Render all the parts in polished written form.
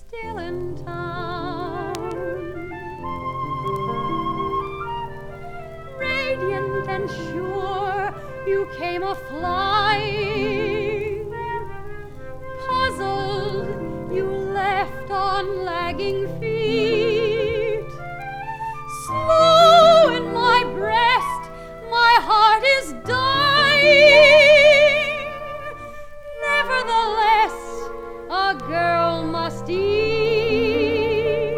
still in town. Radiant and sure, you came a-flying. Puzzled, you left on lagging feet. Slow in my breast, my heart is dying. Nevertheless, a girl must eat.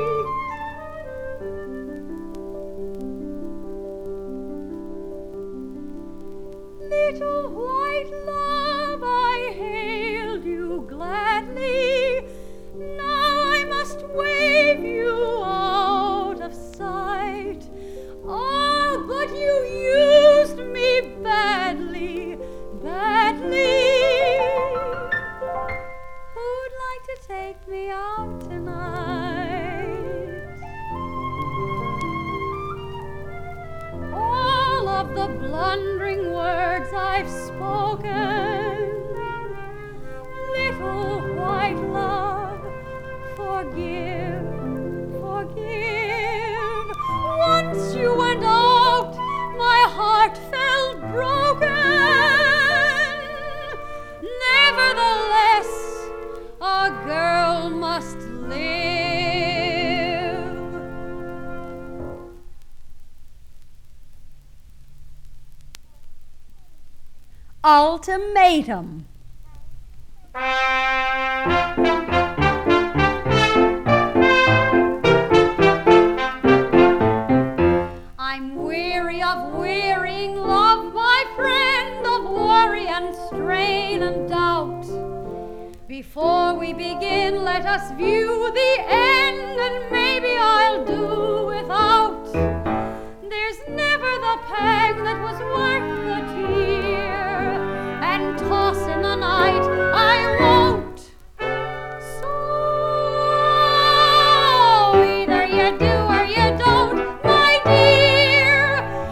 Little white love, I hailed you gladly. Now I must wave you out of sight. Oh, but you used me badly, badly. Who'd like to take me out tonight? All of the blundering words I've spoken, little white love, forgive, forgive. Once you went out, my heart felt broken. Nevertheless, a girl must live. Ultimatum. I'm weary of wearying love, my friend, of worry and strain and doubt. Before we begin, let us view the end and